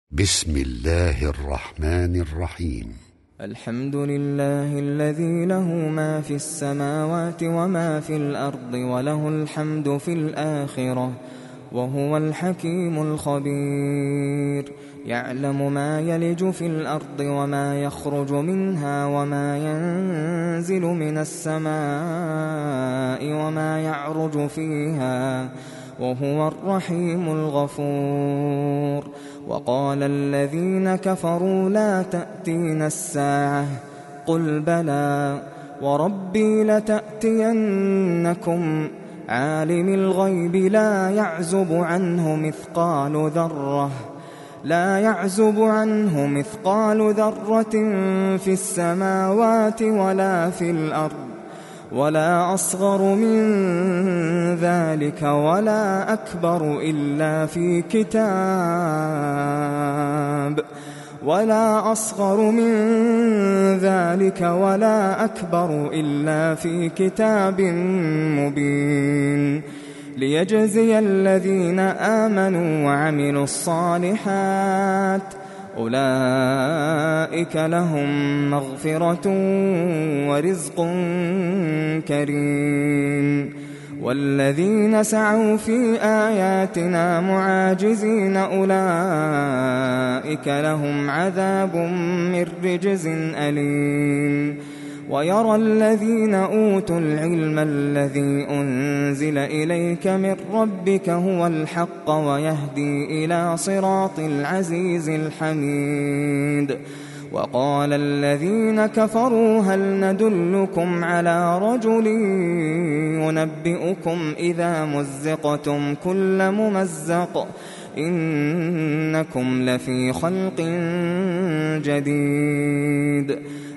بسم الله الرحمن الرحيم. الحمد لله الذي له ما في السماوات وما في الأرض وله الحمد في الآخرة وهو الحكيم الخبير. يعلم ما يلج في الأرض وما يخرج منها وما ينزل من السماء وما يعرج فيها وهو الرحيم الغفور. وقال الذين كفروا لا تأتينا الساعة قل بلى وربي لتأتينكم عالم الغيب لا يعزب عنه مثقال ذرة في السماوات ولا في الأرض ولا أصغر من ذلك ولا أكبر إلا في كتاب مبين ليجزي الذين آمنوا وعملوا الصالحات أولئك لهم مغفرة ورزق كريم. والذين سعوا في آياتنا معاجزين أولئك لهم عذاب من رجز أليم. ويرى الذين أوتوا العلم الذي أنزل إليك من ربك هو الحق ويهدي إلى صراط العزيز الحميد. وقال الذين كفروا هل ندلكم على رجل ينبئكم إذا مزقتم كل ممزق إنكم لفي خلق جديد.